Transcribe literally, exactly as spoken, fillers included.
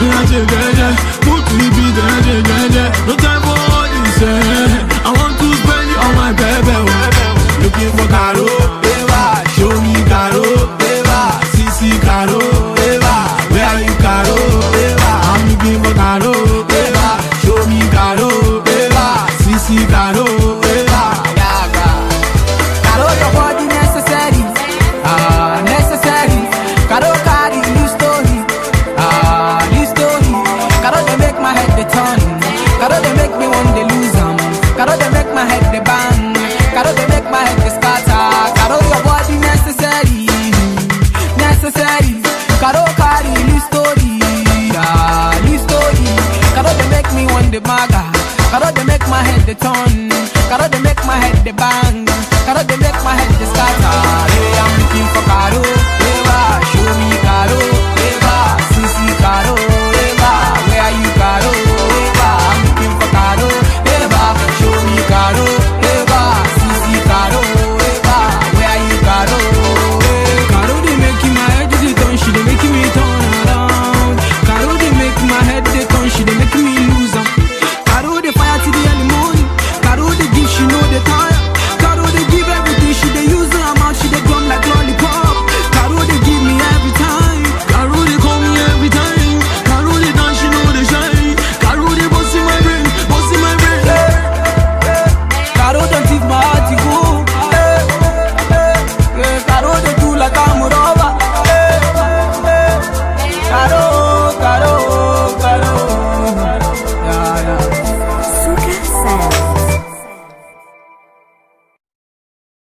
Put me beat, no time for all this. I want to spend it on my baby. Looking for Caro, Eva. Show me Caro, Eva. Sisi Caro, Eva. Where are you, Caro, Eva? I'm looking for Caro, Eva. Show me Caro, Eva. Sisi Caro, Eva. Caro, your body necessary, ah necessary. Caro carry new story, ah new story. Caro they make my head the turn. Caro they make me want to lose 'em. Caro they make my head the bang. Caro they make my head the scatter. Caro your body necessary, necessary. Caro carry new story, ah new story. Caro they make me want the maga. Caro they make my head the turn. Caro they make my head the bang. Caro they make my head the scatter.